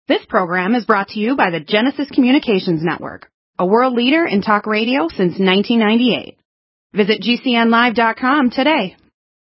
This program is brought to you by the Genesis Communications Network, a world leader in talk radio since 1998. Visit GCNlive.com today.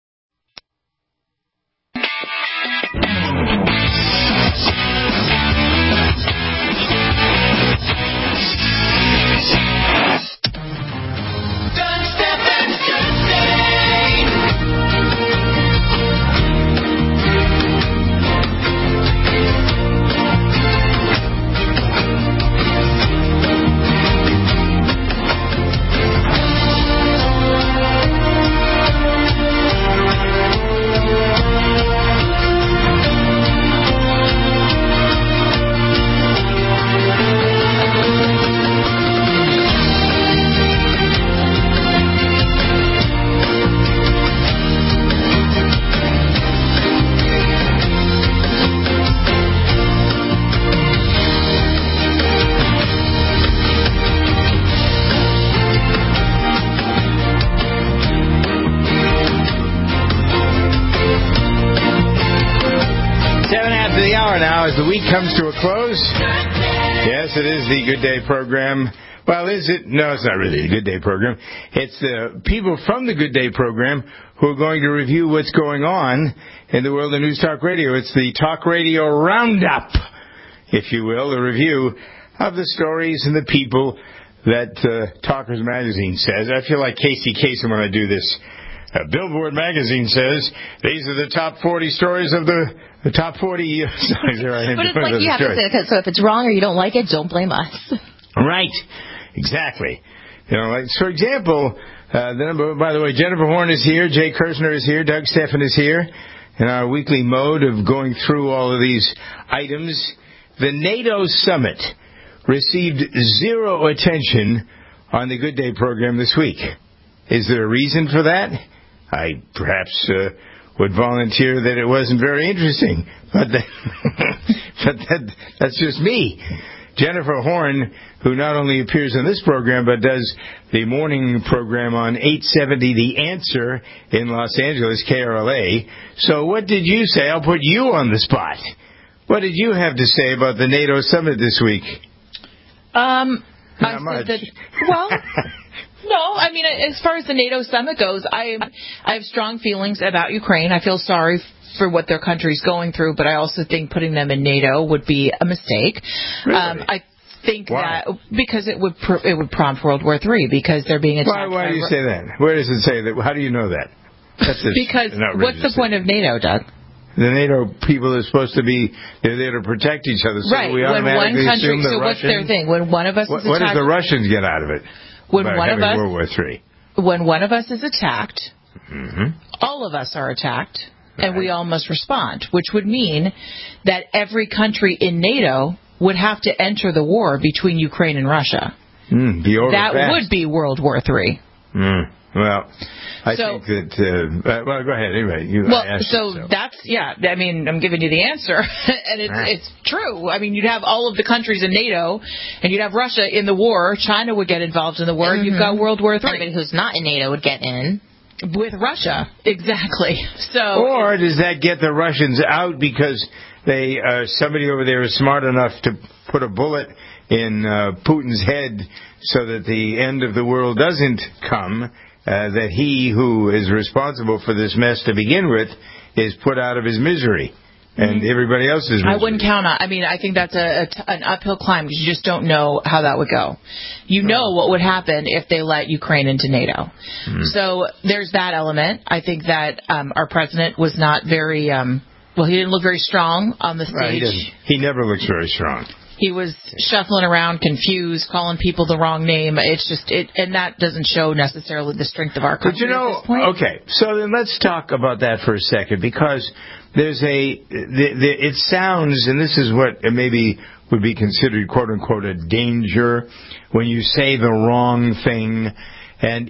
As the week comes to a close, yes, it is the Good Day program. Well, is it? No, it's not really a Good Day program. It's the people from the Good Day program who are going to review what's going on in the world of News Talk Radio. It's the Talk Radio Roundup, if you will, a review of the stories and the people that Talkers Magazine says. I feel like Casey Kasem when I do this. Billboard Magazine says these are the top 40 stories of the top 40 songs. But it's like you have to say, so if it's wrong or you don't like it, don't blame us. Right. Exactly. You know, like, for example, by the way, Jennifer Horn is here, Jay Kirsner is here, Doug Steffen is here, in our weekly mode of going through all of these items. The NATO summit received zero attention on the Good Day program this week. Is there a reason for that? I perhaps would volunteer that it wasn't very interesting, but that's just me. Jennifer Horn, who not only appears on this program, but does the morning program on 870 The Answer in Los Angeles, KRLA. So what did you say? I'll put you on the spot. What did you have to say about the NATO summit this week? Not much. No, I mean, as far as the NATO summit goes, I have strong feelings about Ukraine. I feel sorry for what their country's going through, but I also think putting them in NATO would be a mistake. Really? I think that because it would prompt World War III because they're being attacked. Why do you say that? Where does it say that? How do you know that? Because what's the point of NATO, Doug? The NATO people are supposed to be, they're there to protect each other. So right. We automatically assume the what's their thing? When one of us is attacked, what does the Russians get out of it? When one of us, World War III. When one of us is attacked, mm-hmm. all of us are attacked, and we all must respond, which would mean that every country in NATO would have to enter the war between Ukraine and Russia. That would be World War III. Well, I think that... well, go ahead. Anyway, that's... Yeah, I mean, I'm giving you the answer. And it's true. I mean, you'd have all of the countries in NATO, and you'd have Russia in the war. China would get involved in the war. Mm-hmm. You've got World War III. Everybody who's not in NATO would get in. With Russia. Exactly. Or does that get the Russians out because somebody over there is smart enough to put a bullet in Putin's head so that the end of the world doesn't come? That he who is responsible for this mess to begin with is put out of his misery and everybody else is misery. I wouldn't count on. I mean, I think that's an uphill climb because you just don't know how that would go. You know what would happen if they let Ukraine into NATO. So there's that element. I think that our president was not very he didn't look very strong on the stage. Right, he never looks very strong. He was shuffling around, confused, calling people the wrong name. It's just and that doesn't show necessarily the strength of our country at this point. Okay, so then let's talk about that for a second because there's it sounds, and this is what maybe would be considered quote unquote a danger when you say the wrong thing. And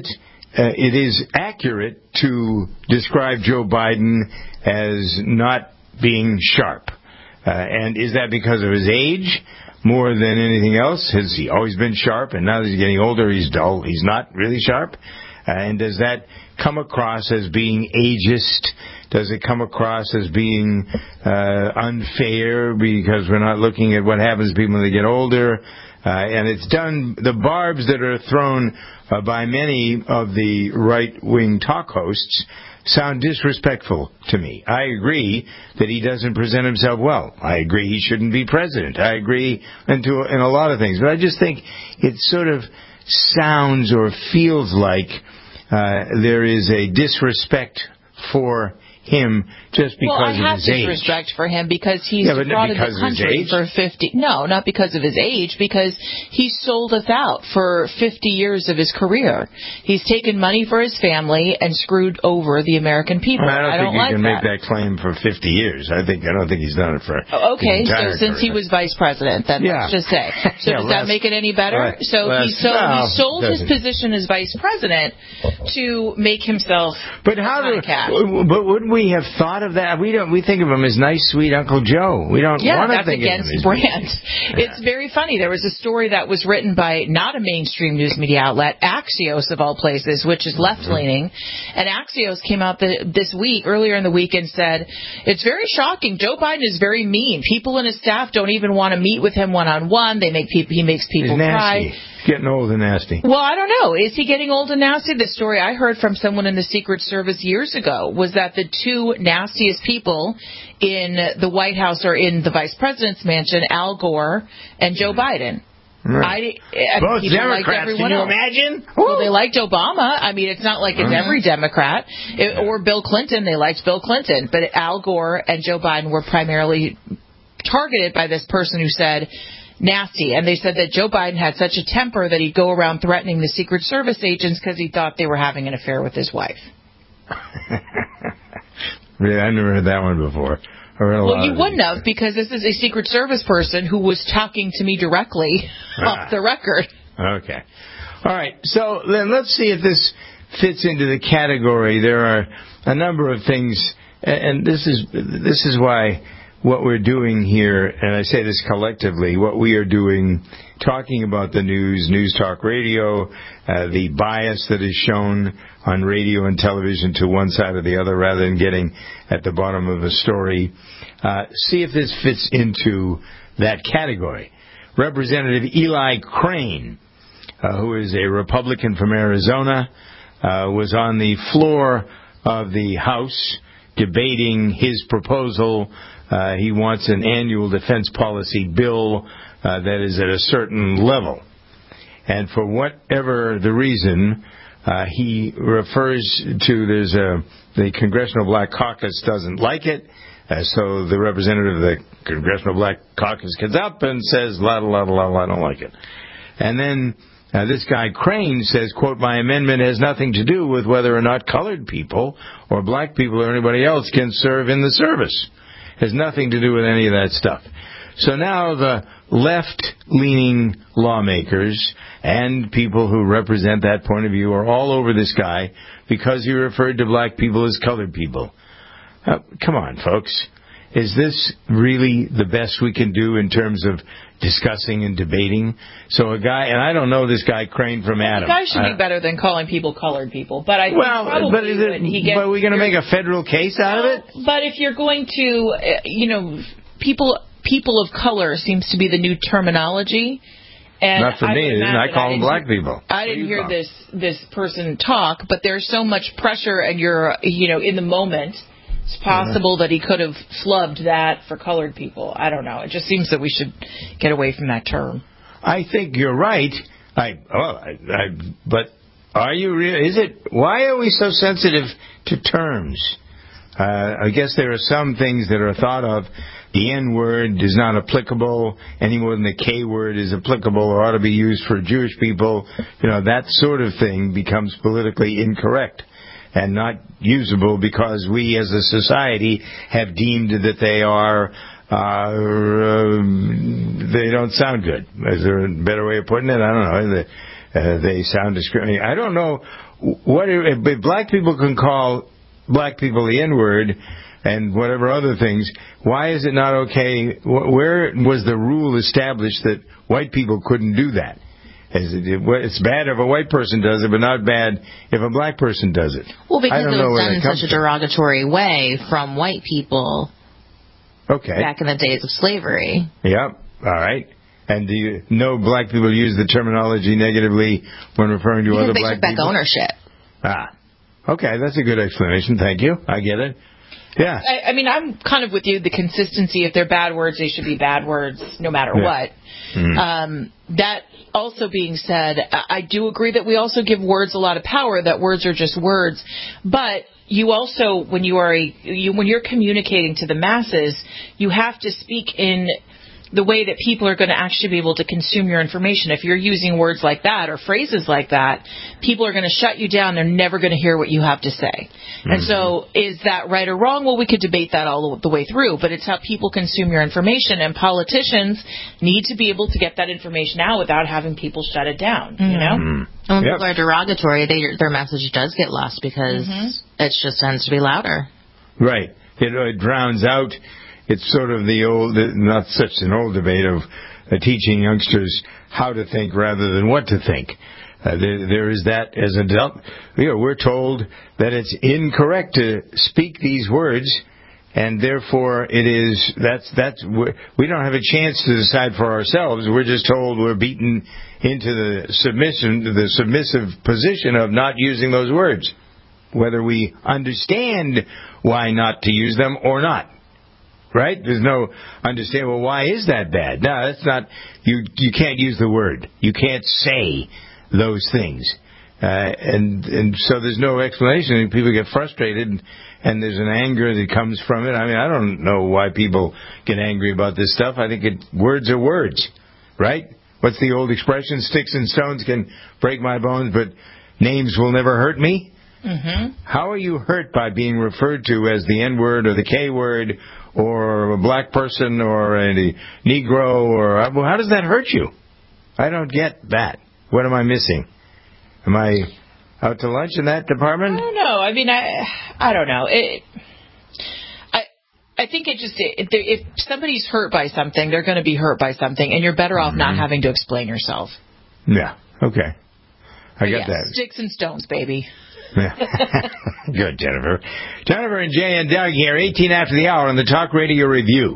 it is accurate to describe Joe Biden as not being sharp. And is that because of his age more than anything else? Has he always been sharp, and now that he's getting older, he's dull? He's not really sharp? And does that come across as being ageist? Does it come across as being unfair because we're not looking at what happens to people when they get older? And it's done, the barbs that are thrown by many of the right-wing talk hosts sound disrespectful to me. I agree that he doesn't present himself well. I agree he shouldn't be president. I agree in a lot of things. But I just think it sort of sounds or feels like there is a disrespect for him just because of his age. Well, I have disrespect for him because he's defrauded the country for 50... No, not because of his age, because he sold us out for 50 years of his career. He's taken money for his family and screwed over the American people. I don't think you can make that claim for 50 years. I don't think he's done it for okay, so since he was vice president, then let's just say. So does that make it any better? He sold his position as vice president to make himself But wouldn't we have thought of that? We think of him as nice, sweet Uncle Joe. We don't want to think of him as... against brand. It's very funny. There was a story that was written by not a mainstream news media outlet, Axios of all places, which is left-leaning. And Axios came out earlier in the week and said, it's very shocking. Joe Biden is very mean. People in his staff don't even want to meet with him one-on-one. He makes people cry. Getting old and nasty. Well, I don't know. Is he getting old and nasty? The story I heard from someone in the Secret Service years ago was that the two nastiest people in the White House or in the Vice President's mansion, Al Gore and Joe Biden. Right. Both Democrats, can you imagine? Well, they liked Obama. I mean, it's not like it's every Democrat. Or Bill Clinton. They liked Bill Clinton. But Al Gore and Joe Biden were primarily targeted by this person who said... nasty. And they said that Joe Biden had such a temper that he'd go around threatening the Secret Service agents because he thought they were having an affair with his wife. Really, I never heard that one before. Well, you wouldn't have, because this is a Secret Service person who was talking to me directly off the record. Okay. All right. So then let's see if this fits into the category. There are a number of things, and this is why what we're doing here, and I say this collectively, what we are doing, talking about the news talk radio, the bias that is shown on radio and television to one side or the other rather than getting at the bottom of a story, see if this fits into that category. Representative Eli Crane, who is a Republican from Arizona, was on the floor of the House debating his proposal. He wants an annual defense policy bill that is at a certain level. And for whatever the reason, he refers to the Congressional Black Caucus doesn't like it. So the representative of the Congressional Black Caucus gets up and says, la, la, la, la, I don't like it. And then this guy Crane says, quote, my amendment has nothing to do with whether or not colored people or black people or anybody else can serve in the service. Has nothing to do with any of that stuff. So now the left-leaning lawmakers and people who represent that point of view are all over this guy because he referred to black people as colored people. Come on, folks. Is this really the best we can do in terms of discussing and debating? So a guy, and I don't know this guy Crane from Adam. The guy should be better than calling people colored people. But I think but are we going to make a federal case out of it? But if you're going to, people of color seems to be the new terminology. And not for me. I call them black people. I didn't hear this person talk, but there's so much pressure, and you're in the moment. It's possible that he could have flubbed that for colored people. I don't know. It just seems that we should get away from that term. I think you're right. But are you really? Why are we so sensitive to terms? I guess there are some things that are thought of. The N word is not applicable any more than the K word is applicable or ought to be used for Jewish people. That sort of thing becomes politically incorrect and not usable because we as a society have deemed that they they don't sound good. Is there a better way of putting it? I don't know. They sound discriminating. I don't know if black people can call black people the N-word and whatever other things. Why is it not okay? Where was the rule established that white people couldn't do that? It's bad if a white person does it, but not bad if a black person does it. Well, because I don't it know was where done in that comes such a from. derogatory way from white people Okay. back in the days of slavery. Yep. All right. And do you know black people use the terminology negatively when referring to Because other they black took back people? ownership. Okay, that's a good explanation. Thank you. I get it. Yeah. I mean, I'm kind of with you. The consistency, if they're bad words, they should be bad words no matter what. Mm-hmm. That also being said, I do agree that we also give words a lot of power, that words are just words. But you also, when you're communicating to the masses, you have to speak in the way that people are going to actually be able to consume your information. If you're using words like that or phrases like that, people are going to shut you down. They're never going to hear what you have to say. Mm-hmm. And so is that right or wrong? Well, we could debate that all the way through, but it's how people consume your information, and politicians need to be able to get that information out without having people shut it down, you know? And when people are derogatory, their message does get lost because it just tends to be louder. Right. It drowns out. It's sort of the old, not such an old debate of teaching youngsters how to think rather than what to think. There is that as an adult. We're told that it's incorrect to speak these words, and therefore we don't have a chance to decide for ourselves. We're just told we're beaten into the submissive position of not using those words, whether we understand why not to use them or not. Right? There's no understand, well, why is that bad? No, that's not, you can't use the word. You can't say those things. And so there's no explanation. People get frustrated, and there's an anger that comes from it. I mean, I don't know why people get angry about this stuff. I think words are words. Right? What's the old expression? Sticks and stones can break my bones, but names will never hurt me. Mm-hmm. How are you hurt by being referred to as the N-word or the K-word or a black person or a Negro? Or how does that hurt you? I don't get that. What am I missing? Am I out to lunch in that department? I don't know. I mean, I don't know. I think if somebody's hurt by something, they're going to be hurt by something, and you're better off not having to explain yourself. Yeah. Okay. I got that. Sticks and stones, baby. Good, Jennifer. Jennifer and Jay and Doug here, 18 after the hour on the Talk Radio Review.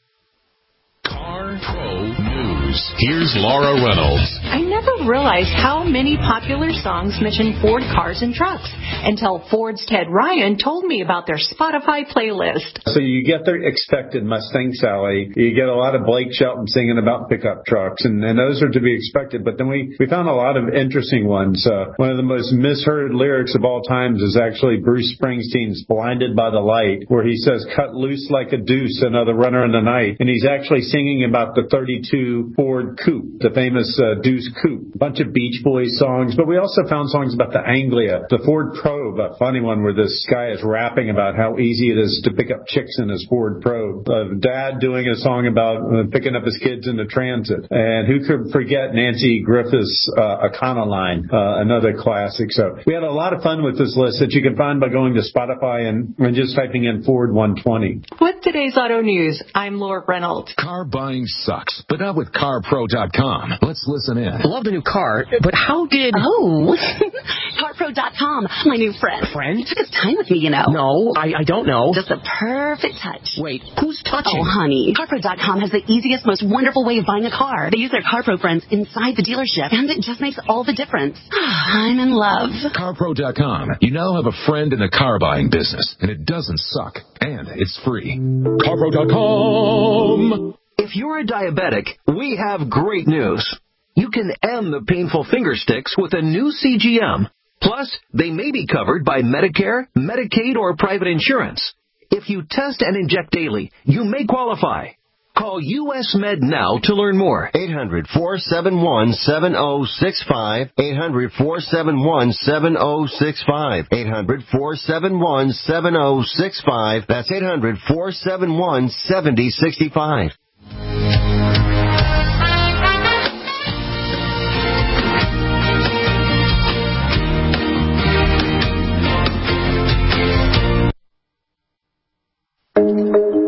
Car Pro News. Here's Laura Reynolds. I never realized how many popular songs mention Ford cars and trucks until Ford's Ted Ryan told me about their Spotify playlist. So you get the expected Mustang Sally. You get a lot of Blake Shelton singing about pickup trucks, and those are to be expected. But then we found a lot of interesting ones. One of the most misheard lyrics of all times is actually Bruce Springsteen's Blinded by the Light, where he says, cut loose like a deuce, another runner in the night. And he's actually singing about the 32 Ford Coupe, the famous Deuce Coupe. A bunch of Beach Boys songs, but we also found songs about the Anglia, the Ford Probe, a funny one where this guy is rapping about how easy it is to pick up chicks in his Ford Probe. Dad doing a song about picking up his kids in the transit. And who could forget Nancy Griffith's Econoline, another classic. So we had a lot of fun with this list that you can find by going to Spotify and just typing in Ford 120. With today's auto news, I'm Laura Reynolds. Car buying sucks, but not with CarPro.com. Let's listen in. Love the new car, but how did... Oh, CarPro.com, my new friend. Friend? Took his time with me, you know. No, I don't know. Just the perfect touch. Wait, who's touching? Oh, honey. CarPro.com has the easiest, most wonderful way of buying a car. They use their CarPro friends inside the dealership, and it just makes all the difference. I'm in love. CarPro.com. You now have a friend in the car buying business, and it doesn't suck, and it's free. CarPro.com. If you're a diabetic, we have great news. You can end the painful finger sticks with a new CGM. Plus, they may be covered by Medicare, Medicaid, or private insurance. If you test and inject daily, you may qualify. Call US Med now to learn more. 800-471-7065. 800-471-7065. 800-471-7065. That's 800-471-7065.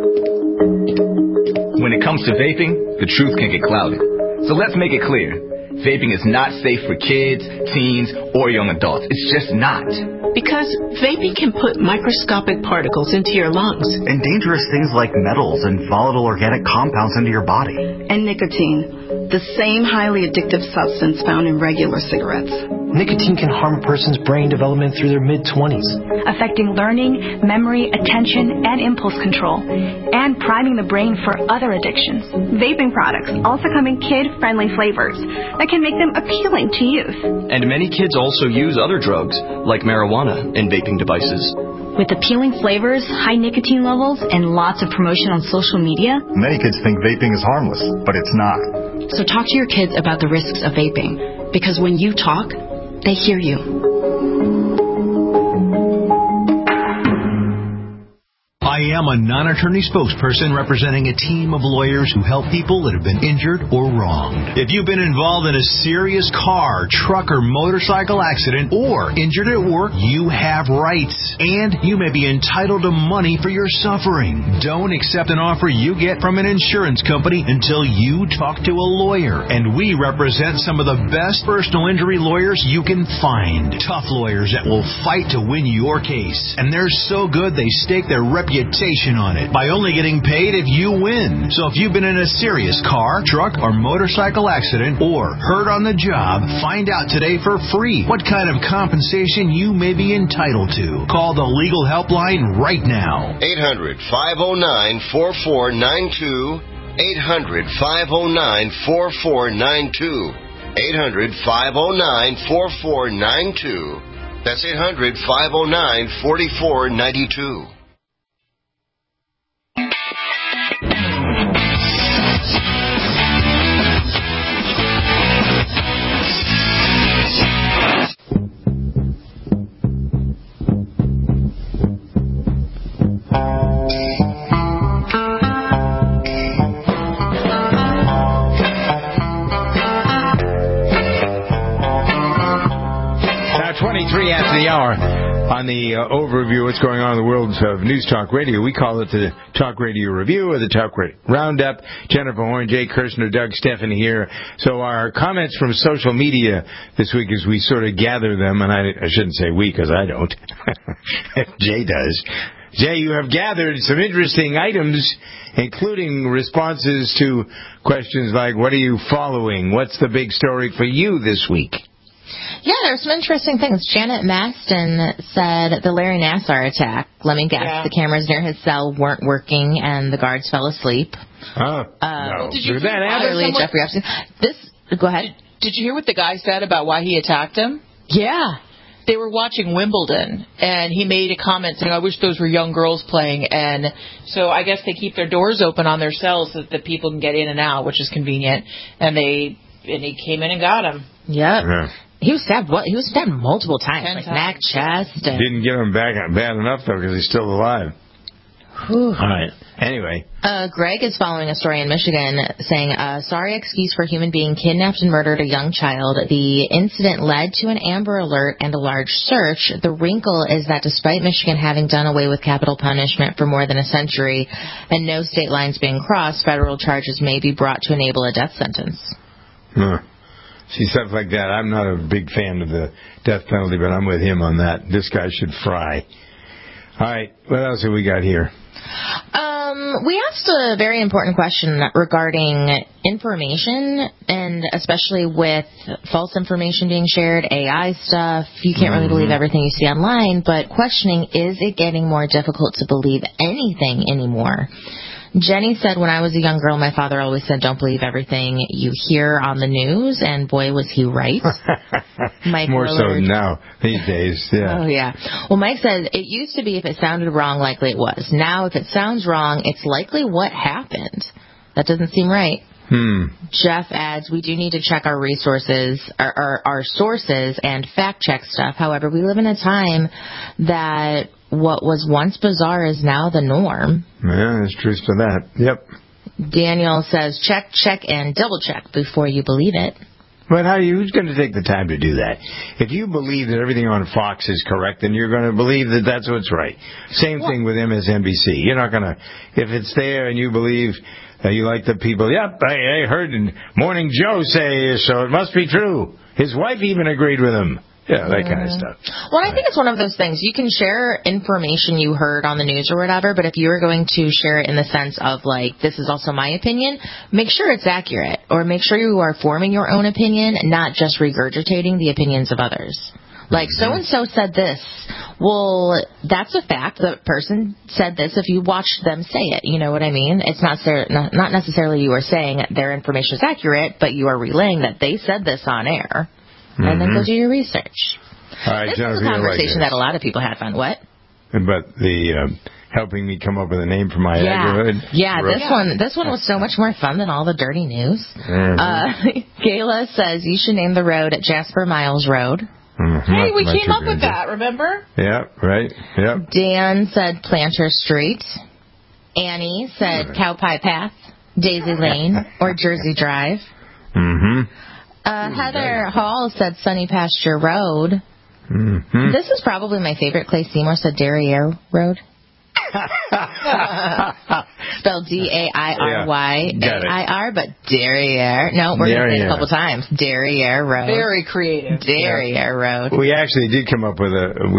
When it comes to vaping, the truth can get clouded. So let's make it clear. Vaping is not safe for kids, teens, or young adults. It's just not. Because vaping can put microscopic particles into your lungs. And dangerous things like metals and volatile organic compounds into your body. And nicotine, the same highly addictive substance found in regular cigarettes. Nicotine can harm a person's brain development through their mid-20s, affecting learning, memory, attention, and impulse control, and priming the brain for other addictions. Vaping products also come in kid-friendly flavors that can make them appealing to youth. And many kids also use other drugs, like marijuana, in vaping devices. With appealing flavors, high nicotine levels, and lots of promotion on social media, many kids think vaping is harmless, but it's not. So talk to your kids about the risks of vaping, because when you talk, they hear you. I am a non-attorney spokesperson representing a team of lawyers who help people that have been injured or wronged. If you've been involved in a serious car, truck, or motorcycle accident or injured at work, you have rights, and you may be entitled to money for your suffering. Don't accept an offer you get from an insurance company until you talk to a lawyer, and we represent some of the best personal injury lawyers you can find. Tough lawyers that will fight to win your case, and they're so good they stake their reputation on it by only getting paid if you win. So if you've been in a serious car, truck, or motorcycle accident or hurt on the job, find out today for free what kind of compensation you may be entitled to. Call the legal helpline right now. 800-509-4492. 800-509-4492. 800-509-4492. That's 800-509-4492. After the hour on the overview of what's going on in the world of News Talk Radio. We call it the Talk Radio Review or the Talk Radio Roundup. Jennifer Horn, Jay Kirshner, Doug Stephanie here. So our comments from social media this week as we sort of gather them, and I shouldn't say we because I don't. Jay does. Jay, you have gathered some interesting items, including responses to questions like, what are you following? What's the big story for you this week? Yeah, there's some interesting things. Janet Maston said the Larry Nassar attack. Let me guess, the cameras near his cell weren't working and the guards fell asleep. Oh, no. Did you Did that happen? Jeffrey Epstein. Go ahead. Did you hear what the guy said about why he attacked him? Yeah. They were watching Wimbledon, and he made a comment saying, I wish those were young girls playing. And so I guess they keep their doors open on their cells so that people can get in and out, which is convenient. And he came in and got him. Yep. Yeah. He was stabbed. He was stabbed multiple times, like neck, chest. And... Didn't get him back bad enough though, because he's still alive. Whew. All right. Anyway, Greg is following a story in Michigan saying, sorry excuse for human being kidnapped and murdered a young child. The incident led to an Amber Alert and a large search. The wrinkle is that despite Michigan having done away with capital punishment for more than a century and no state lines being crossed, federal charges may be brought to enable a death sentence. See, stuff like that. I'm not a big fan of the death penalty, but I'm with him on that. This guy should fry. All right. What else have we got here? We asked a very important question regarding information, and especially with false information being shared, AI stuff. You can't really believe everything you see online, but questioning, is it getting more difficult to believe anything anymore? Jenny said, when I was a young girl, my father always said, don't believe everything you hear on the news, and boy, was he right. Mike More Willard. so now, these days, yeah. Oh, yeah. Well, Mike said, it used to be if it sounded wrong, likely it was. Now, if it sounds wrong, it's likely what happened. That doesn't seem right. Jeff adds, we do need to check our resources, our sources, and fact-check stuff. However, we live in a time that what was once bizarre is now the norm. Yeah, there's truth to that. Yep. Daniel says, check, and double-check before you believe it. But who's going to take the time to do that? If you believe that everything on Fox is correct, then you're going to believe that that's what's right. Same thing with MSNBC. You're not going to, if it's there and you believe You like the people, yep, I heard Morning Joe say so, it must be true. His wife even agreed with him. Yeah, that kind of stuff. Well, I think it's one of those things. You can share information you heard on the news or whatever, but if you're going to share it in the sense of, like, this is also my opinion, make sure it's accurate, or make sure you are forming your own opinion, not just regurgitating the opinions of others. Like, so-and-so said this. Well, that's a fact. The person said this if you watched them say it. You know what I mean? It's not necessarily you are saying their information is accurate, but you are relaying that they said this on air. And then go do your research. All right, this Jennifer, is a conversation that a lot of people had fun. What? But the helping me come up with a name for my neighborhood. Yeah, this one was so much more fun than all the dirty news. Gayla says you should name the road at Jasper Miles Road. Hey, we came up with that, remember? Yeah, right. Yep. Dan said Planter Street. Annie said Cow Pie Path, Daisy Lane, or Jersey Drive. Heather Hall said Sunny Pasture Road. This is probably my favorite. Clay Seymour said Derriere Road. Spelled D-A-I-R-Y-A-I-R, but Derriere. No, we're going to say it a couple times. Derriere Road. Very creative. Derriere Road. We actually did come up with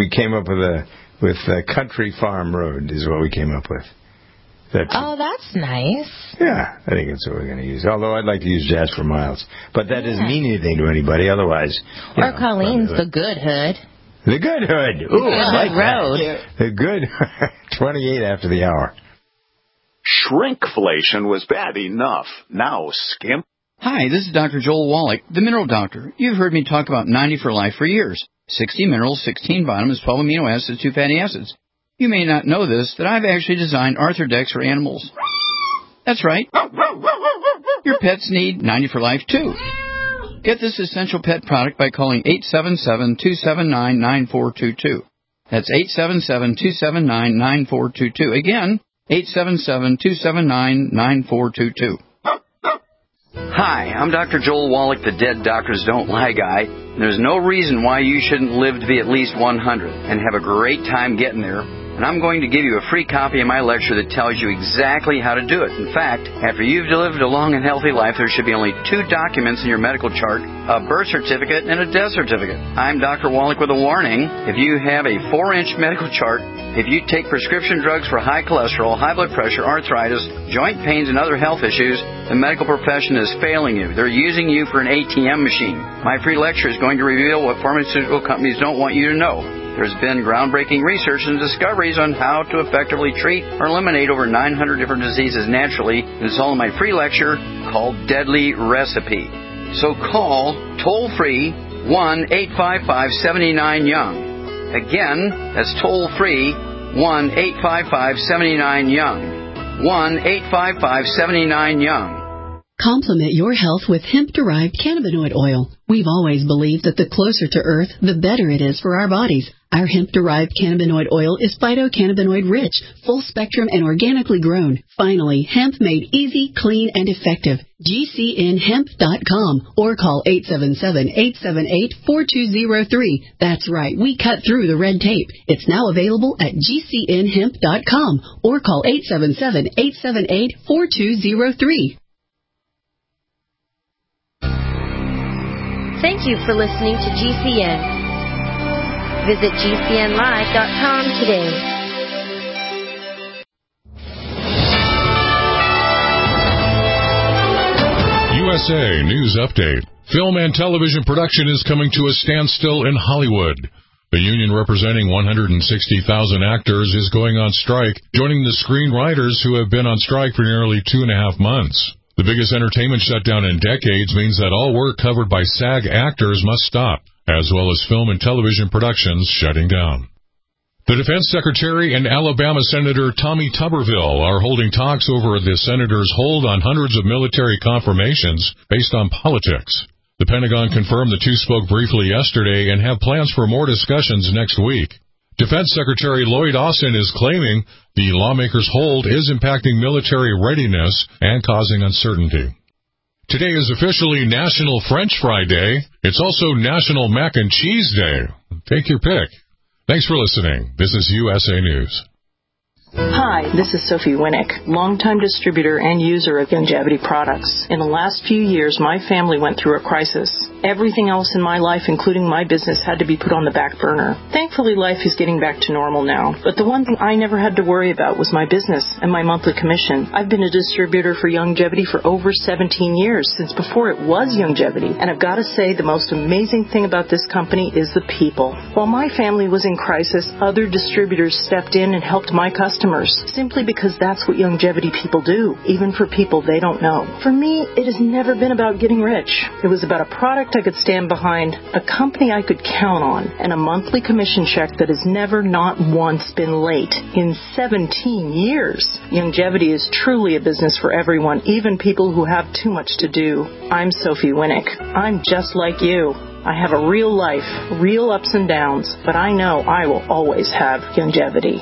a Country Farm Road is what we came up with. That's nice. Yeah, I think that's what we're going to use. Although I'd like to use Jasper Miles. But that doesn't mean anything to anybody. Otherwise, or Colleen's The Good Hood. The Good Hood. Ooh, I like road. That. The Good 28 after the hour. Shrinkflation was bad enough. Now skimp. Hi, this is Dr. Joel Wallach, the Mineral Doctor. You've heard me talk about 90 for Life for years. 60 minerals, 16 vitamins, 12 amino acids, 2 fatty acids. You may not know this, that I've actually designed Arthrodex for animals. That's right. Your pets need 90 for Life, too. Get this essential pet product by calling 877-279-9422. That's 877-279-9422. Again, 877-279-9422. Hi, I'm Dr. Joel Wallach, the Dead Doctors Don't Lie guy. There's no reason why you shouldn't live to be at least 100 and have a great time getting there. And I'm going to give you a free copy of my lecture that tells you exactly how to do it. In fact, after you've lived a long and healthy life, there should be only 2 documents in your medical chart, a birth certificate and a death certificate. I'm Dr. Wallach with a warning. If you have a 4-inch medical chart, if you take prescription drugs for high cholesterol, high blood pressure, arthritis, joint pains, and other health issues, the medical profession is failing you. They're using you for an ATM machine. My free lecture is going to reveal what pharmaceutical companies don't want you to know. There's been groundbreaking research and discoveries on how to effectively treat or eliminate over 900 different diseases naturally. And it's all in my free lecture called Deadly Recipe. So call toll-free 1-855-79-YOUNG. Again, that's toll-free 1-855-79-YOUNG. 1-855-79-YOUNG. Complement your health with hemp-derived cannabinoid oil. We've always believed that the closer to Earth, the better it is for our bodies. Our hemp-derived cannabinoid oil is phytocannabinoid-rich, full-spectrum, and organically grown. Finally, hemp made easy, clean, and effective. GCNhemp.com or call 877-878-4203. That's right, we cut through the red tape. It's now available at GCNhemp.com or call 877-878-4203. Thank you for listening to GCN. Visit GCNlive.com today. USA News Update. Film and television production is coming to a standstill in Hollywood. The union representing 160,000 actors is going on strike, joining the screenwriters who have been on strike for nearly 2.5 months. The biggest entertainment shutdown in decades means that all work covered by SAG actors must stop, as well as film and television productions shutting down. The Defense Secretary and Alabama Senator Tommy Tuberville are holding talks over the senator's hold on hundreds of military confirmations based on politics. The Pentagon confirmed the two spoke briefly yesterday and have plans for more discussions next week. Defense Secretary Lloyd Austin is claiming the lawmakers' hold is impacting military readiness and causing uncertainty. Today is officially National French Fry Day. It's also National Mac and Cheese Day. Take your pick. Thanks for listening. This is USA News. Hi, this is Sophie Winnick, longtime distributor and user of Youngevity products. In the last few years, my family went through a crisis. Everything else in my life, including my business, had to be put on the back burner. Thankfully, life is getting back to normal now. But the one thing I never had to worry about was my business and my monthly commission. I've been a distributor for Youngevity for over 17 years, since before it was Youngevity. And I've got to say, the most amazing thing about this company is the people. While my family was in crisis, other distributors stepped in and helped my customers, simply because that's what Youngevity people do, even for people they don't know. For me, it has never been about getting rich. It was about a product I could stand behind, a company I could count on, and a monthly commission check that has never, not once, been late in 17 years. Youngevity is truly a business for everyone, even people who have too much to do. I'm Sophie Winnick. I'm just like you. I have a real life, real ups and downs, but I know I will always have Youngevity.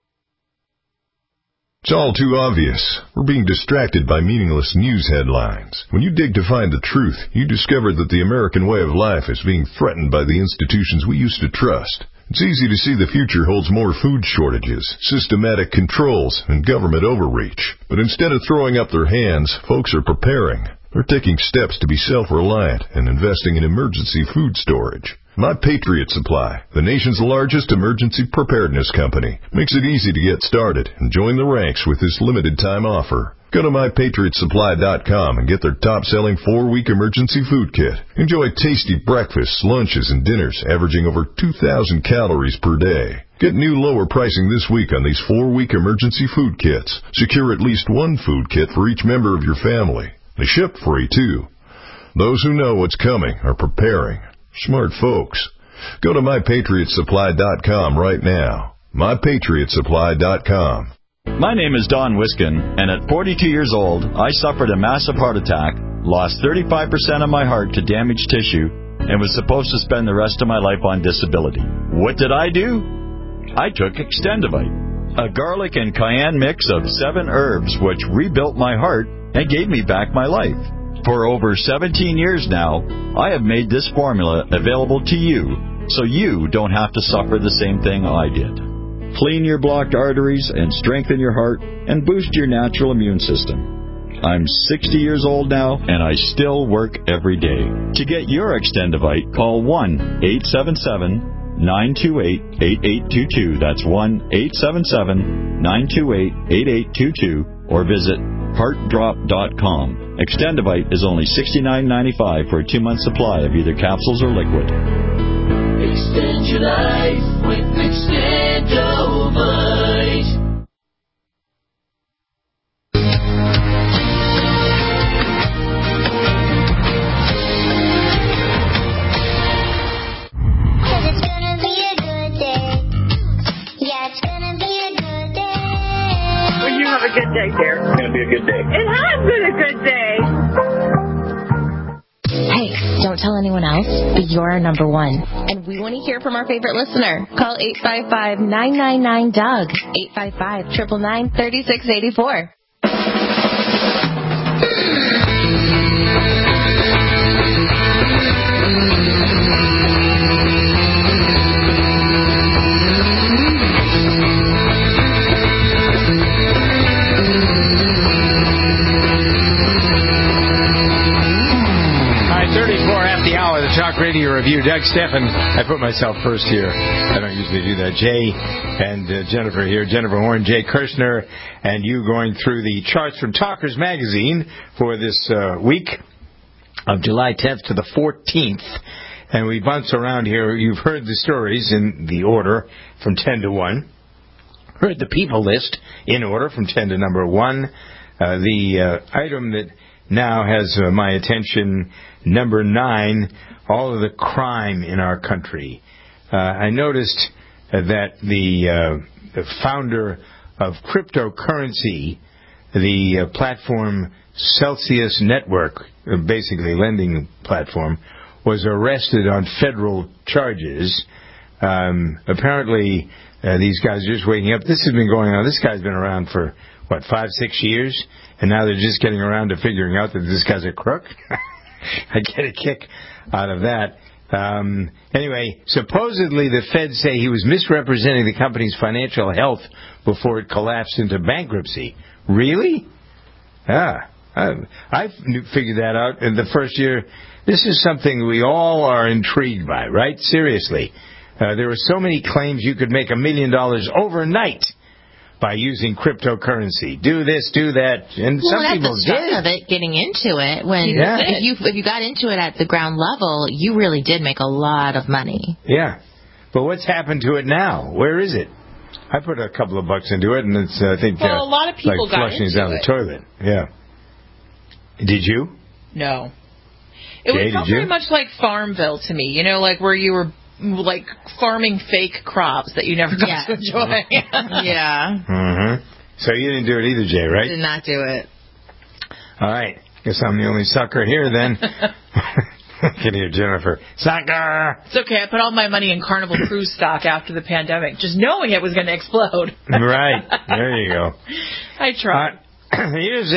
It's all too obvious. We're being distracted by meaningless news headlines. When you dig to find the truth, you discover that the American way of life is being threatened by the institutions we used to trust. It's easy to see the future holds more food shortages, systematic controls, and government overreach. But instead of throwing up their hands, folks are preparing. They're taking steps to be self-reliant and investing in emergency food storage. My Patriot Supply, the nation's largest emergency preparedness company, makes it easy to get started and join the ranks with this limited-time offer. Go to MyPatriotSupply.com and get their top-selling 4-week emergency food kit. Enjoy tasty breakfasts, lunches, and dinners averaging over 2,000 calories per day. Get new lower pricing this week on these 4-week emergency food kits. Secure at least one food kit for each member of your family. They ship free, too. Those who know what's coming are preparing. Smart folks. Go to MyPatriotSupply.com right now. MyPatriotSupply.com. My name is Don Wiskin, and at 42 years old, I suffered a massive heart attack, lost 35% of my heart to damaged tissue, and was supposed to spend the rest of my life on disability. What did I do? I took Extendivite, a garlic and cayenne mix of 7 herbs which rebuilt my heart and gave me back my life. For over 17 years now, I have made this formula available to you, so you don't have to suffer the same thing I did. Clean your blocked arteries and strengthen your heart and boost your natural immune system. I'm 60 years old now, and I still work every day. To get your Extendivite, call 1-877-928-8822. That's 1-877-928-8822, or visit heartdrop.com. Extendivite is only $69.95 for a 2-month supply of either capsules or liquid. Extend your life with Extendivite. It's gonna be a good day. Yeah, it's gonna be a good day. Well, you have a good day, dear. It's going to be a good day. It has been a good day. Hey, don't tell anyone else, but you're our number one. And we want to hear from our favorite listener. Call 855-999-DOUG, 855-999-3684. Talk Radio Review. Doug Stephan. I put myself first here. I don't usually do that. Jay and Jennifer here. Jennifer Horn, Jay Kirshner, and you going through the charts from Talkers Magazine for this week of July 10th to the 14th. And we bounce around here. You've heard the stories in the order from 10 to 1. Heard the people list in order from 10 to number 1. The item that now has my attention, number 9, all of the crime in our country. I noticed that the founder of cryptocurrency, the platform Celsius Network, basically lending platform, was arrested on federal charges. Apparently, these guys are just waking up. This has been going on. This guy's been around for, 5-6 years? And now they're just getting around to figuring out that this guy's a crook? I get a kick out of that. Anyway, supposedly the feds say he was misrepresenting the company's financial health before it collapsed into bankruptcy. Really? I figured that out in the first year. This is something we all are intrigued by, right? Seriously. There were so many claims you could make $1 million overnight by using cryptocurrency. Do this, do that, and some people that's the start of it, getting into it. If you got into it at the ground level, you really did make a lot of money. Yeah, but what's happened to it now? Where is it? I put a couple of bucks into it, and it's a lot of people like got flushing into down it. the toilet. Yeah. Did you? No. It felt very much like Farmville to me. Like where you were like farming fake crops that you never got to enjoy. Yeah. Mm-hmm. So you didn't do it either, Jay, right? Did not do it. All right. Guess I'm the only sucker here then. Can hear Jennifer. Sucker! It's okay. I put all my money in Carnival Cruise stock after the pandemic, just knowing it was going to explode. Right. There you go. I tried. Here's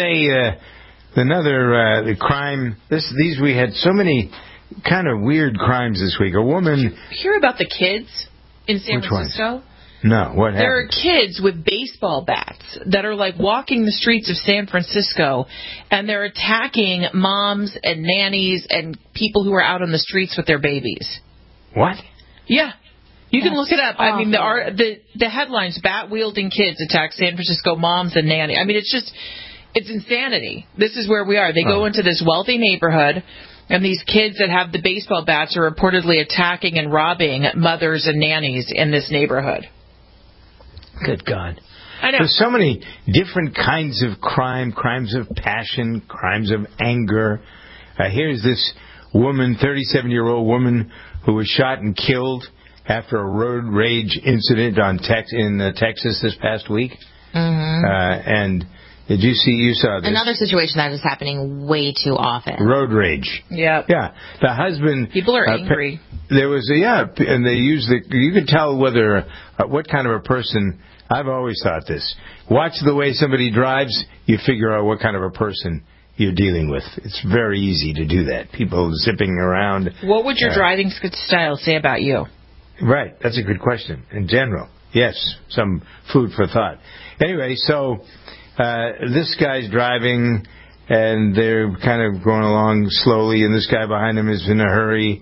another crime. We had so many kind of weird crimes this week. A woman. Did you hear about the kids in San Francisco? One? No, what happened? There are kids with baseball bats that are like walking the streets of San Francisco, and they're attacking moms and nannies and people who are out on the streets with their babies. What? Yeah. You can look it up. Awful. I mean, the headlines, bat-wielding kids attack San Francisco moms and nannies. I mean, it's insanity. This is where we are. They go into this wealthy neighborhood, and these kids that have the baseball bats are reportedly attacking and robbing mothers and nannies in this neighborhood. Good God. I know. There's so many different kinds of crime, crimes of passion, crimes of anger. Here's this woman, 37-year-old woman, who was shot and killed after a road rage incident in Texas this past week. Mm-hmm. And did you saw this? Another situation that is happening way too often. Road rage. Yeah. Yeah. The husband. People are angry. There was and they use you could tell whether, what kind of a person. I've always thought this. Watch the way somebody drives, you figure out what kind of a person you're dealing with. It's very easy to do that. People zipping around. What would your driving style say about you? Right. That's a good question. In general. Yes. Some food for thought. Anyway, so this guy's driving, and they're kind of going along slowly, and this guy behind him is in a hurry.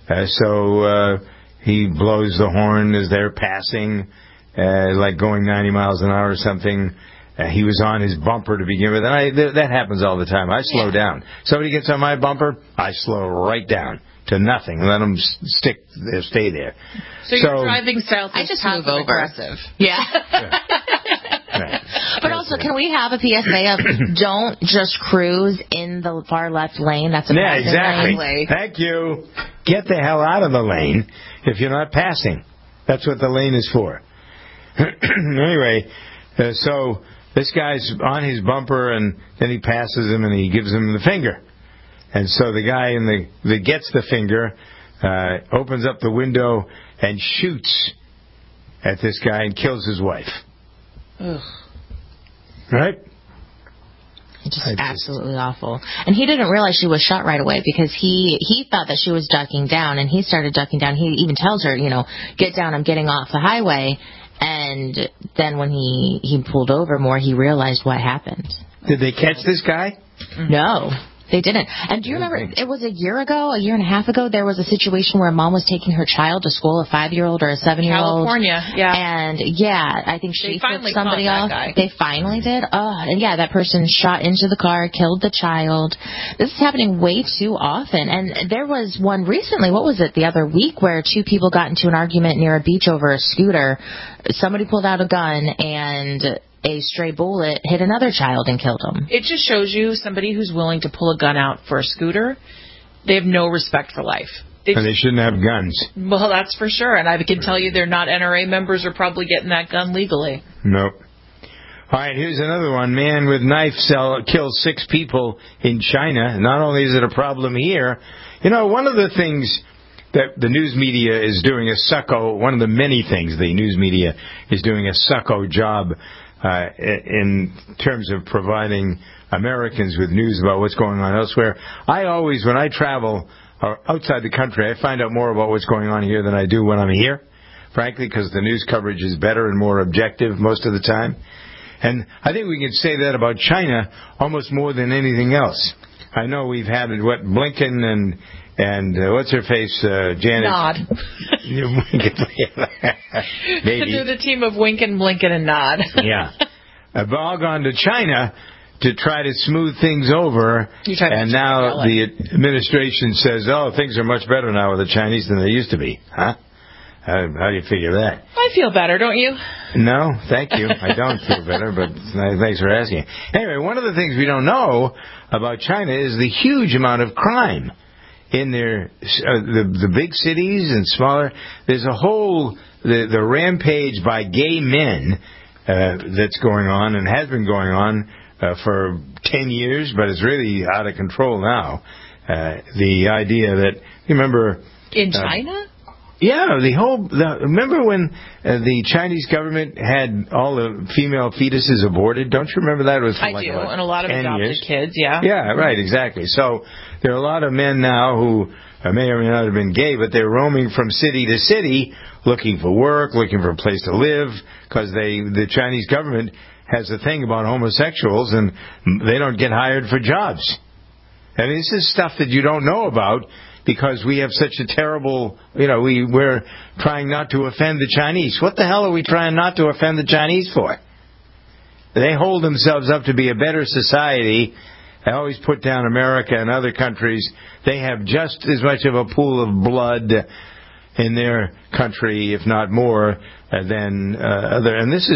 So he blows the horn as they're passing. Like going 90 miles an hour or something. He was on his bumper to begin with. And that happens all the time. I slow down. Somebody gets on my bumper, I slow right down to nothing and let them stay there. So your driving style is I just move over. Aggressive. Yeah. Right. But also, can we have a PSA of don't just cruise in the far left lane? That's a passing exactly. lane. Thank you. Get the hell out of the lane if you're not passing. That's what the lane is for. Anyway, so this guy's on his bumper, and then he passes him, and he gives him the finger. And so the guy that gets the finger opens up the window and shoots at this guy and kills his wife. Ugh. Right? Just absolutely awful. And he didn't realize she was shot right away because he thought that she was ducking down, and he started ducking down. He even tells her, get down, I'm getting off the highway. And then when he pulled over more, he realized what happened. Did they catch this guy? No, they didn't. And do you remember, it was a year and a half ago, there was a situation where a mom was taking her child to school, a 5-year-old or a 7-year-old. California, yeah. And, I think she flipped somebody off. They finally did? And that person shot into the car, killed the child. This is happening way too often. And there was one recently, what was it, the other week, where 2 people got into an argument near a beach over a scooter. Somebody pulled out a gun, and a stray bullet hit another child and killed him. It just shows you somebody who's willing to pull a gun out for a scooter, they have no respect for life. And they shouldn't have guns. Well, that's for sure. And I can tell you they're not NRA members or probably getting that gun legally. Nope. All right, here's another one. Man with knife kills 6 people in China. Not only is it a problem here, one of the things that the news media is doing one of the many things the news media is doing a sucko job in terms of providing Americans with news about what's going on elsewhere. I always, when I travel or outside the country, I find out more about what's going on here than I do when I'm here, frankly, because the news coverage is better and more objective most of the time. And I think we can say that about China almost more than anything else. I know we've had Blinken and what's her face, Janet. Nod. Maybe. They're the team of Winkin, Blinken, and Nod. Yeah. Have all gone to China to try to smooth things over, and now the administration says, things are much better now with the Chinese than they used to be. Huh? How do you figure that? I feel better, don't you? No, thank you. I don't feel better, but thanks for asking. Anyway, one of the things we don't know about China is the huge amount of crime in their the big cities and smaller. There's a whole the rampage by gay men that's going on and has been going on for 10 years, but it's really out of control now. The idea that, you remember... In China? Yeah, remember when the Chinese government had all the female fetuses aborted? Don't you remember that? It was for I do, and a lot of adopted kids, yeah. Yeah, right, exactly. So there are a lot of men now who may or may not have been gay, but they're roaming from city to city looking for work, looking for a place to live, because the Chinese government has a thing about homosexuals, and they don't get hired for jobs. And this is stuff that you don't know about because we have such a terrible, we're trying not to offend the Chinese. What the hell are we trying not to offend the Chinese for? They hold themselves up to be a better society. They always put down America and other countries. They have just as much of a pool of blood in their country, if not more, than other. And this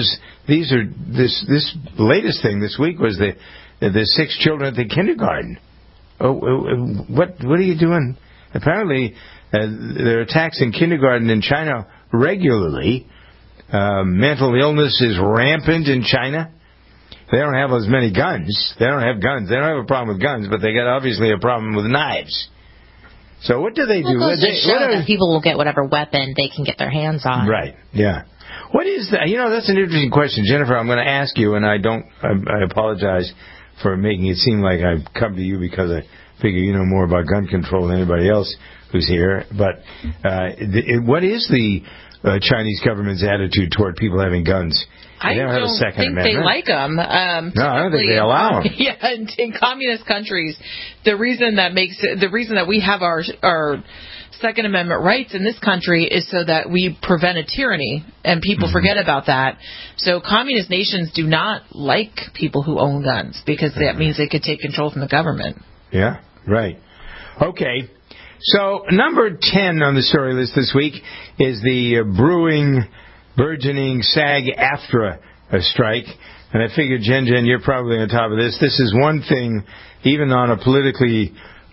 latest thing this week was the 6 children at the kindergarten. What are you doing? Apparently, there are attacks in kindergarten in China regularly. Mental illness is rampant in China. They don't have as many guns. They don't have guns. They don't have a problem with guns, but they got obviously a problem with knives. So what do they do? Well, that people will get whatever weapon they can get their hands on. Right. Yeah. What is that? That's an interesting question, Jennifer. I'm going to ask you, and I apologize for making it seem like I've come to you because I figure you know more about gun control than anybody else who's here. But what is the Chinese government's attitude toward people having guns? I don't think they like them. No, I don't think they allow them. Yeah, in communist countries, the reason that we have our Second Amendment rights in this country is so that we prevent a tyranny, and people forget about that. So communist nations do not like people who own guns because that means they could take control from the government. Yeah, right. Okay. So number 10 on the story list this week is the burgeoning SAG-AFTRA strike. And I figured, Jen, you're probably on top of this. This is one thing, even on a politically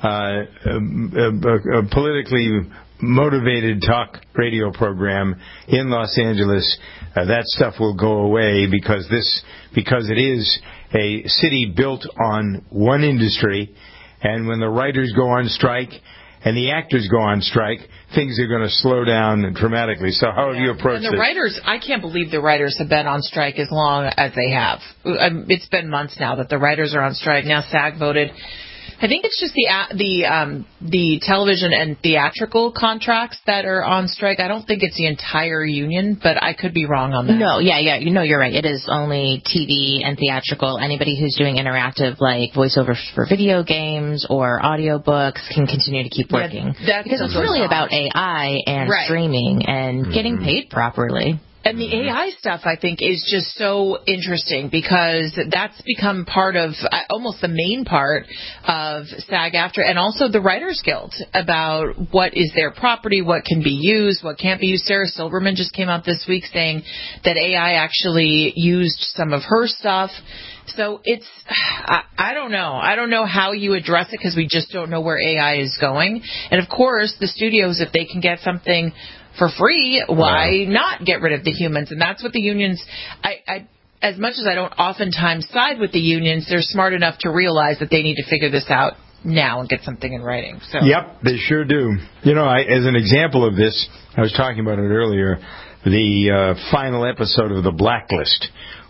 motivated talk radio program in Los Angeles, that stuff will go away because it is a city built on one industry. And when the writers go on strike and the actors go on strike, things are going to slow down dramatically. So how have you approached this? And the writers, I can't believe the writers have been on strike as long as they have. It's been months now that the writers are on strike. Now SAG voted. I think it's just the television and theatrical contracts that are on strike. I don't think it's the entire union, but I could be wrong on that. No, yeah, you're right. It is only TV and theatrical. Anybody who's doing interactive, like voiceovers for video games or audiobooks, can continue to keep working. Yeah, because it's really about AI and streaming and getting paid properly. And the AI stuff, I think, is just so interesting because that's become part of, almost the main part of SAG-AFTRA and also the Writers Guild about what is their property, what can be used, what can't be used. Sarah Silverman just came out this week saying that AI actually used some of her stuff. So it's, I don't know. I don't know how you address it because we just don't know where AI is going. And, of course, the studios, if they can get something for free, why not get rid of the humans? And that's what the unions, I as much as I don't oftentimes side with the unions, they're smart enough to realize that they need to figure this out now and get something in writing. So. Yep, they sure do. As an example of this, I was talking about it earlier, the final episode of The Blacklist,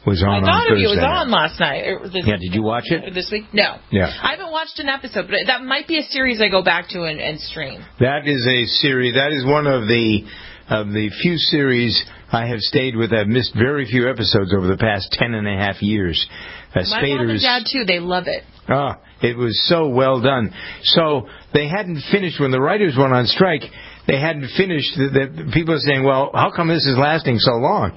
was on I thought Thursday. it was on last night. Yeah, did you watch it? This week? No. Yeah. I haven't watched an episode, but that might be a series I go back to and stream. That is a series. That is one of the few series I have stayed with. I've missed very few episodes over the past 10.5 years. My mom and dad, too, they love it. Ah, it was so well done. So they hadn't finished when the writers went on strike. They hadn't finished. The people are saying, "Well, how come this is lasting so long?"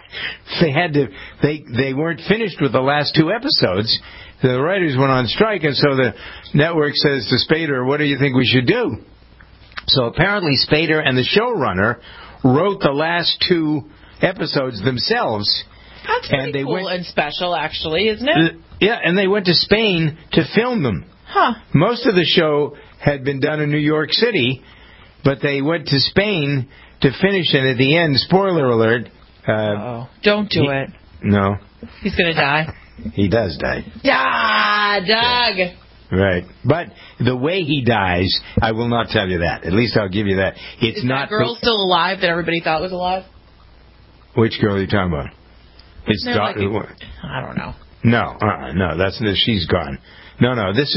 They weren't finished with the last 2 episodes. The writers went on strike, and so the network says to Spader, "What do you think we should do?" So apparently, Spader and the showrunner wrote the last 2 episodes themselves. That's pretty cool and special, actually, isn't it? Yeah, and they went to Spain to film them. Huh. Most of the show had been done in New York City, but they went to Spain to finish it at the end. Spoiler alert. Don't do it. No. He's going to die. He does die. Yeah, Doug. Yeah. Right. But the way he dies, I will not tell you that. At least I'll give you that. It's Is not that girl still alive that everybody thought was alive? Which girl are you talking about? It's I don't know. No, that's she's gone. No, it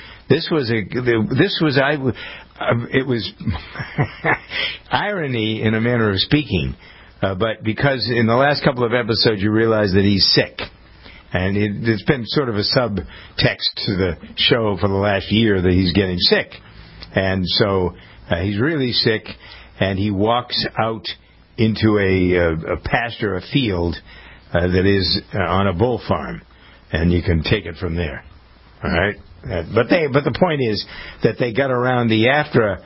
was irony in a manner of speaking, but because in the last couple of episodes you realize that he's sick, and it's been sort of a subtext to the show for the last year that he's getting sick, and so he's really sick, and he walks out into a pasture, a field. That is on a bull farm, and you can take it from there. All right, but the point is that they got around the AFTRA.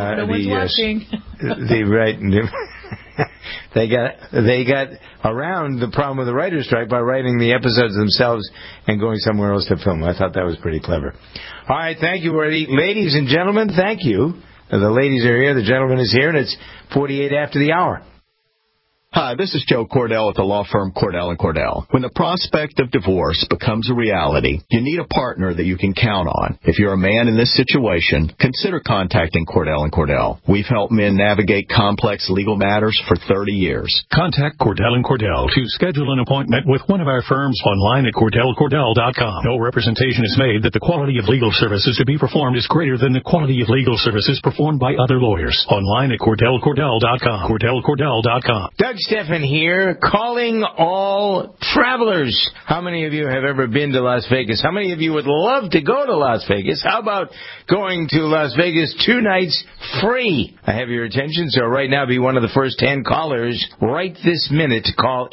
They got around the problem with the writer's strike by writing the episodes themselves and going somewhere else to film. I thought that was pretty clever. All right, thank you, ladies and gentlemen. Thank you. The ladies are here. The gentleman is here, and it's 48 after the hour. Hi, this is Joe Cordell at the law firm Cordell & Cordell. When the prospect of divorce becomes a reality, you need a partner that you can count on. If you're a man in this situation, consider contacting Cordell & Cordell. We've helped men navigate complex legal matters for 30 years. Contact Cordell & Cordell to schedule an appointment with one of our firms online at CordellCordell.com. No representation is made that the quality of legal services to be performed is greater than the quality of legal services performed by other lawyers. Online at CordellCordell.com. CordellCordell.com. Doug Stephan here, calling all travelers. How many of you have ever been to Las Vegas? How many of you would love to go to Las Vegas? How about going to Las Vegas 2 nights free? I have your attention, so right now be one of the first 10 callers right this minute. Call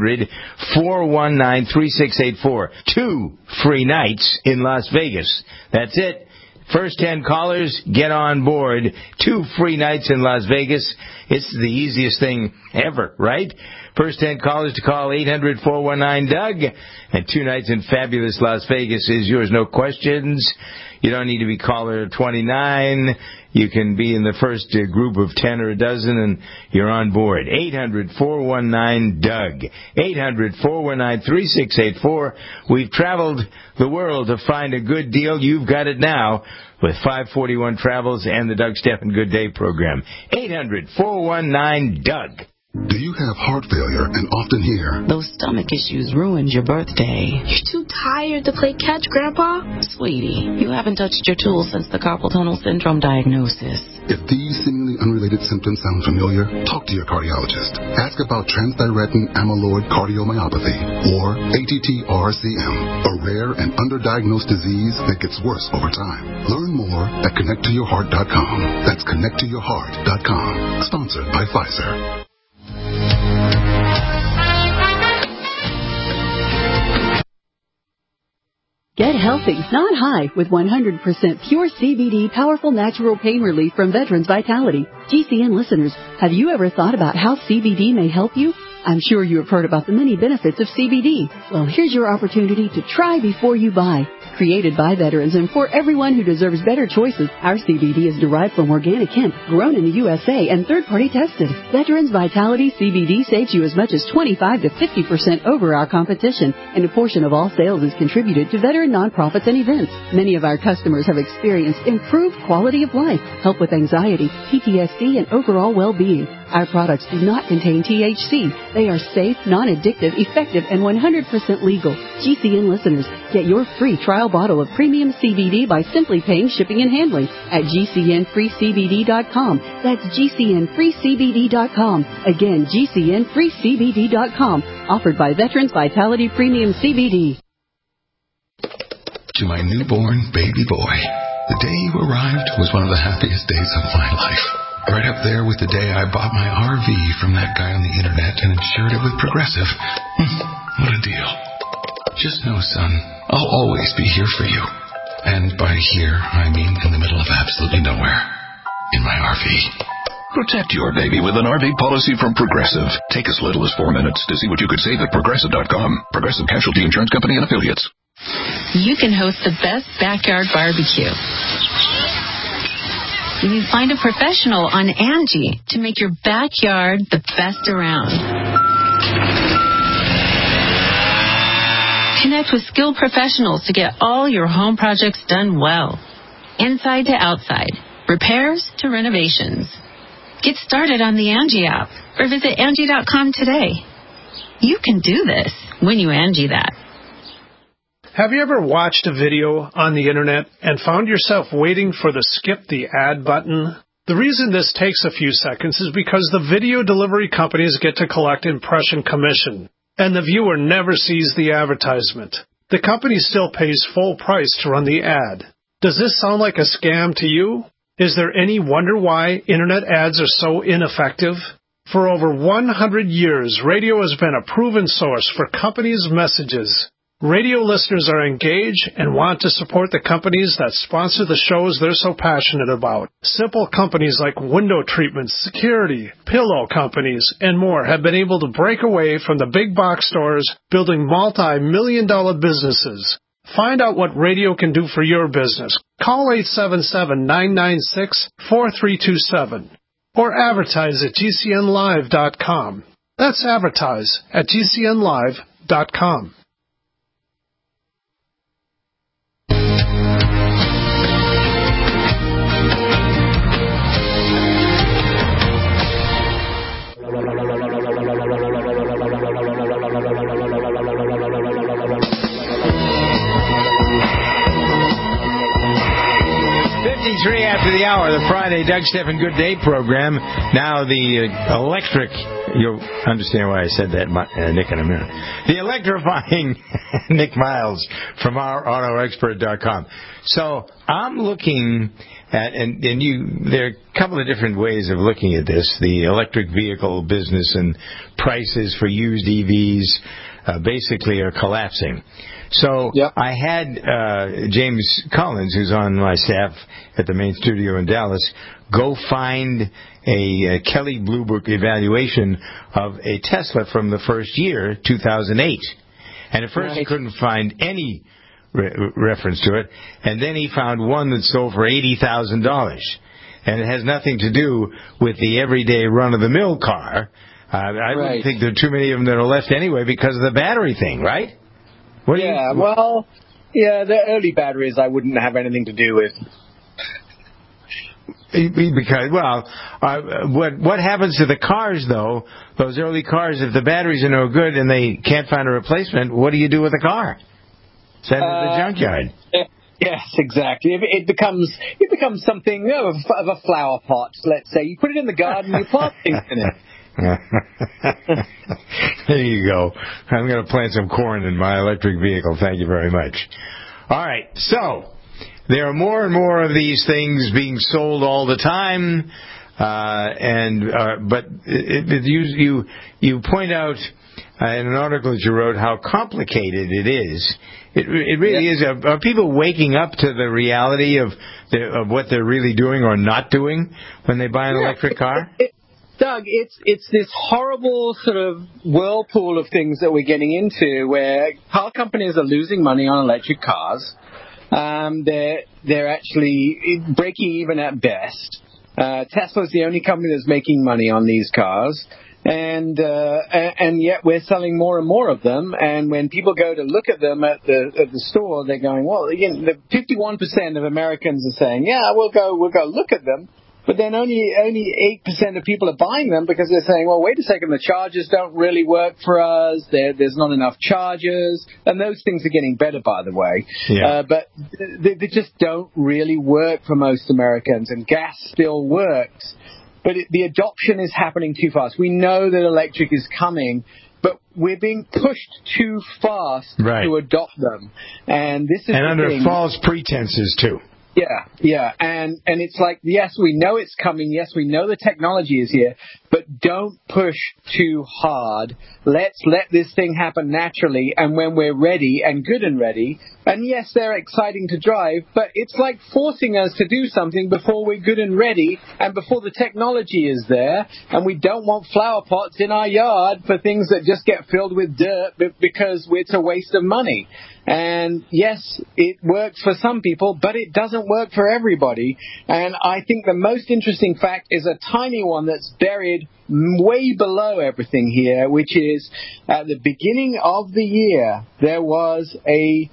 800-419-3684. 2 free nights in Las Vegas. That's it. First 10 callers, get on board. 2 free nights in Las Vegas. It's the easiest thing ever, right? First 10 callers to call 800-419-DOUG. And 2 nights in fabulous Las Vegas is yours, no questions. You don't need to be caller 29. You can be in the first group of 10 or a dozen, and you're on board. 800-419-DOUG. 800-419-3684. We've traveled the world to find a good deal. You've got it now with 541 Travels and the Doug Stephan Good Day program. 800-419-DOUG. Do you have heart failure and often hear, "Those stomach issues ruined your birthday"? "You're too tired to play catch, Grandpa"? Sweetie, you haven't touched your tools since the carpal tunnel syndrome diagnosis. If these seemingly unrelated symptoms sound familiar, talk to your cardiologist. Ask about transthyretin amyloid cardiomyopathy, or ATTR-CM, a rare and underdiagnosed disease that gets worse over time. Learn more at connecttoyourheart.com. That's connecttoyourheart.com. Sponsored by Pfizer. Get healthy, not high, with 100% pure CBD powerful natural pain relief from Veterans Vitality. GCN listeners, have you ever thought about how CBD may help you? I'm sure you have heard about the many benefits of CBD. Well, here's your opportunity to try before you buy. Created by veterans and for everyone who deserves better choices, our CBD is derived from organic hemp, grown in the USA and third-party tested. Veterans Vitality CBD saves you as much as 25 to 50% over our competition, and a portion of all sales is contributed to veteran nonprofits and events. Many of our customers have experienced improved quality of life, help with anxiety, PTSD, and overall well-being. Our products do not contain THC. They are safe, non-addictive, effective, and 100% legal. GCN listeners, get your free trial bottle of premium CBD by simply paying shipping and handling at GCNFreeCBD.com. That's GCNFreeCBD.com. Again, GCNFreeCBD.com. Offered by Veterans Vitality Premium CBD. To my newborn baby boy, the day you arrived was one of the happiest days of my life. Right up there with the day I bought my RV from that guy on the internet and insured it with Progressive. What a deal. Just know, son, I'll always be here for you. And by here, I mean in the middle of absolutely nowhere. In my RV. Protect your baby with an RV policy from Progressive. Take as little as 4 minutes to see what you could save at Progressive.com. Progressive Casualty Insurance Company and Affiliates. You can host the best backyard barbecue. You find a professional on Angie to make your backyard the best around. Connect with skilled professionals to get all your home projects done well. Inside to outside, repairs to renovations. Get started on the Angie app or visit Angie.com today. You can do this when you Angie that. Have you ever watched a video on the internet and found yourself waiting for the skip the ad button? The reason this takes a few seconds is because the video delivery companies get to collect impression commission, and the viewer never sees the advertisement. The company still pays full price to run the ad. Does this sound like a scam to you? Is there any wonder why internet ads are so ineffective? For over 100 years, radio has been a proven source for companies' messages. Radio listeners are engaged and want to support the companies that sponsor the shows they're so passionate about. Simple companies like window treatments, security, pillow companies, and more have been able to break away from the big box stores, building multi-million-dollar businesses. Find out what radio can do for your business. Call 877-996-4327 or advertise at GCNlive.com. That's advertise at GCNlive.com. After the hour, the Friday Doug Stephan Good Day program. Now the electric, you'll understand why I said that, Nick, in a minute. The electrifying Nick Miles from OurAutoExpert.com. So I'm looking at, and there are a couple of different ways of looking at this. The electric vehicle business and prices for used EVs basically are collapsing. So I had James Collins, who's on my staff at the main studio in Dallas, go find a Kelley Blue Book evaluation of a Tesla from the first year, 2008. And at first he couldn't find any reference to it. And then he found one that sold for $80,000. And it has nothing to do with the everyday run-of-the-mill car. I wouldn't think there are too many of them that are left anyway because of the battery thing, right? The early batteries I wouldn't have anything to do with. Because, what happens to the cars, though, those early cars, if the batteries are no good and they can't find a replacement, what do you do with the car? Send it to the junkyard. Yes, exactly. It becomes something of a flower pot, let's say. You put it in the garden, you plant things in it. There you go. I'm going to plant some corn in my electric vehicle. Thank you very much. All right. So there are more and more of these things being sold all the time, but you point out in an article that you wrote how complicated it is. It really is. Are people waking up to the reality of what they're really doing or not doing when they buy an electric car? Doug, it's this horrible sort of whirlpool of things that we're getting into where car companies are losing money on electric cars. They're actually breaking even at best. Tesla's the only company that's making money on these cars. And yet we're selling more and more of them. And when people go to look at them at the store, they're going, well, again, the 51% of Americans are saying, yeah, we'll go look at them. but then only 8% of people are buying them because they're saying, well, wait a second, the chargers don't really work for us. There's not enough chargers, and those things are getting better, by the way. Yeah. But they just don't really work for most Americans, and gas still works. But the adoption is happening too fast. We know that electric is coming, but we're being pushed too fast to adopt them. And this is under false pretenses, too. Yeah, and it's like, yes, we know it's coming. Yes, we know the technology is here, but don't push too hard. Let's let this thing happen naturally, and when we're ready and good and ready, and yes, they're exciting to drive, but it's like forcing us to do something before we're good and ready and before the technology is there, and we don't want flower pots in our yard for things that just get filled with dirt because it's a waste of money. And yes, it works for some people, but it doesn't work for everybody. And I think the most interesting fact is a tiny one that's buried way below everything here, which is at the beginning of the year, there was a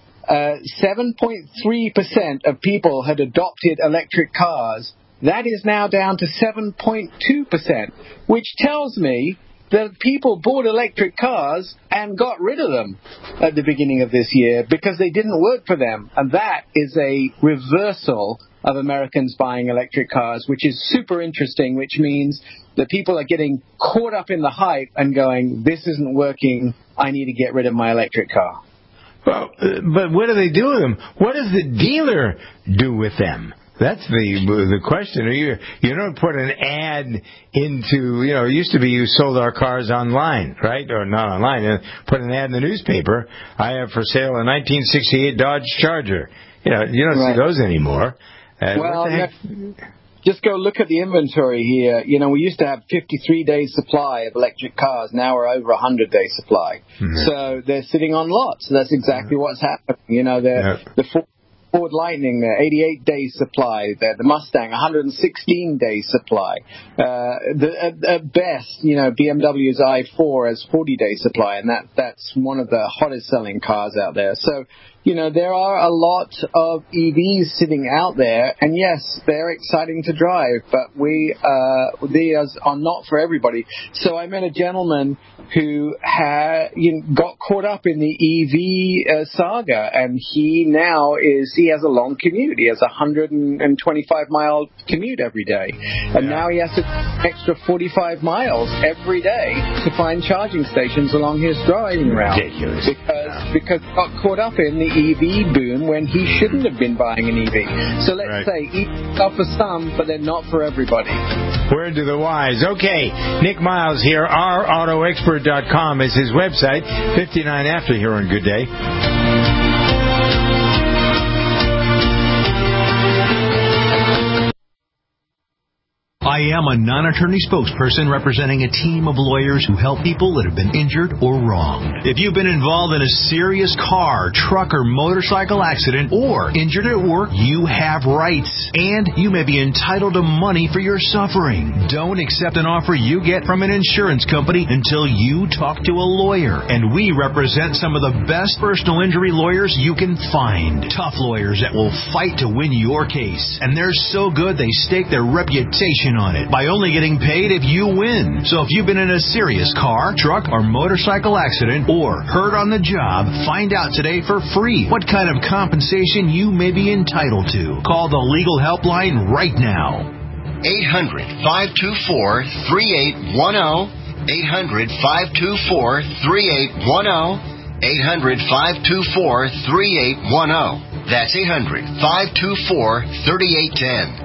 7.3% of people had adopted electric cars. That is now down to 7.2%, which tells me that people bought electric cars and got rid of them at the beginning of this year because they didn't work for them. And that is a reversal of Americans buying electric cars, which is super interesting, which means that people are getting caught up in the hype and going, this isn't working, I need to get rid of my electric car. Well, but what do they do with them? What does the dealer do with them? That's the question. You don't put an ad into, it used to be you sold our cars online, right? Or not online. Put an ad in the newspaper. I have for sale a 1968 Dodge Charger. You don't see those anymore. Well, just go look at the inventory here. We used to have 53 days supply of electric cars. Now we're over 100-day supply. Mm-hmm. So they're sitting on lots. So that's exactly what's happening. The Ford Lightning, 88 days supply. The Mustang, 116 days supply. At best, BMW's i4 has 40 days supply, and that's one of the hottest selling cars out there. So, there are a lot of EVs sitting out there, and yes, they're exciting to drive, but these are not for everybody. So I met a gentleman who got caught up in the EV saga, and he has a long commute. He has a 125-mile commute every day, and now he has to extra 45 miles every day to find charging stations along his driving route. Ridiculous. Because he got caught up in the EV boom when he shouldn't have been buying an EV. So let's say EVs are for some, but they're not for everybody. Word to the wise. Okay, Nick Miles here. OurAutoExpert.com is his website. 59 after here on Good Day. I am a non-attorney spokesperson representing a team of lawyers who help people that have been injured or wronged. If you've been involved in a serious car, truck, or motorcycle accident or injured at work, you have rights, and you may be entitled to money for your suffering. Don't accept an offer you get from an insurance company until you talk to a lawyer, and we represent some of the best personal injury lawyers you can find. Tough lawyers that will fight to win your case, and they're so good they stake their reputation on it by only getting paid if you win. So if you've been in a serious car, truck, or motorcycle accident or hurt on the job, find out today for free what kind of compensation you may be entitled to. Call the legal helpline right now. 800-524-3810. 800-524-3810. 800-524-3810. That's 800-524-3810.